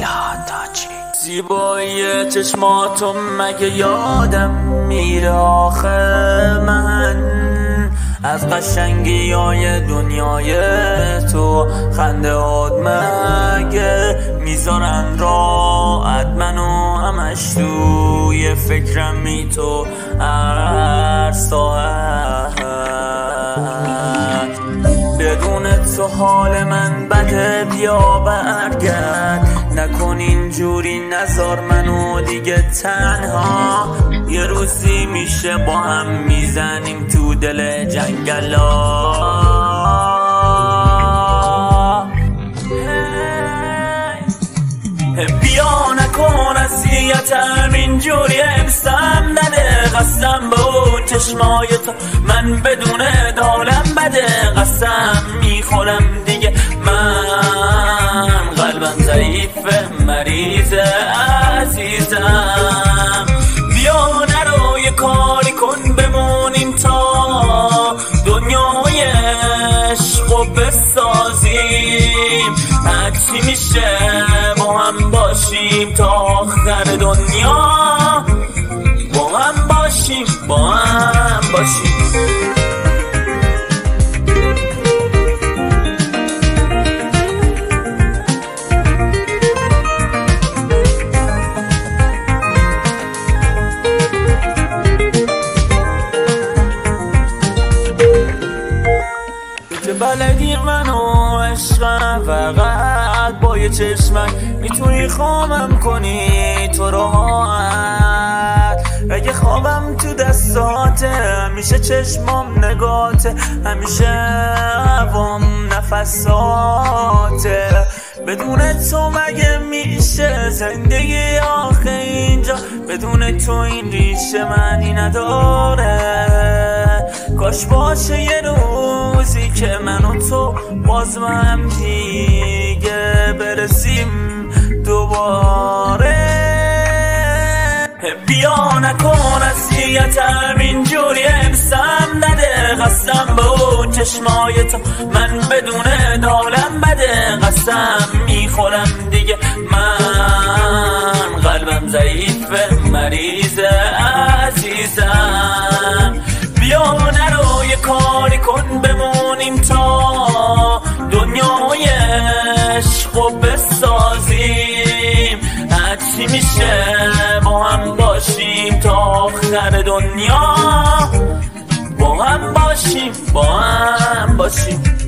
زیبایی چشماتو مگه یادم میره آخه من از قشنگی های دنیای تو خنده هات مگه میذارن راحت منو همش توی فکرمی تو هر ساعت بدون تو حال من بده بیا برگرد نکن اینجوری نذار منو دیگه تنها یه روزی میشه با هم میزنیم تو دل جنگلا بیا نکن اذیتم اینجوری امسم نده قسم به اون چشمای تو من بدون دالم بده قسم میخورم دیگه من قلبم ضعیفه مریضه عزیزم بیا نرو یه کاری کن بمونیم تا دنیای عشقو بسازیم هرچی میشه با هم باشیم تا آخر دنیا با هم باشیم که بلدی منو عشقم فقط با یه چشمک میتونی خوابم کنی تو راحت اگه خوابم تو دستاته همیشه چشمام نگاته همیشه هوام نفساته بدون تو مگه میشه زندگی آخه اینجا بدون تو این ریشه معنی نداره کاش باشه یه روزی که من و تو باز هم دیگه برسیم دوباره بیا نکن اذیتم اینجوری امسم نده قسم به اون چشمای تو من بدون دالم بده قسم میخورم دیگه من قلبم ضعیفه مریضه عزیزم بیا نرو یه کاری کن بمونیم تا دنیای عشقو بسازیم هرچی میشه با هم باشیم تا آخر دنیا با هم باشیم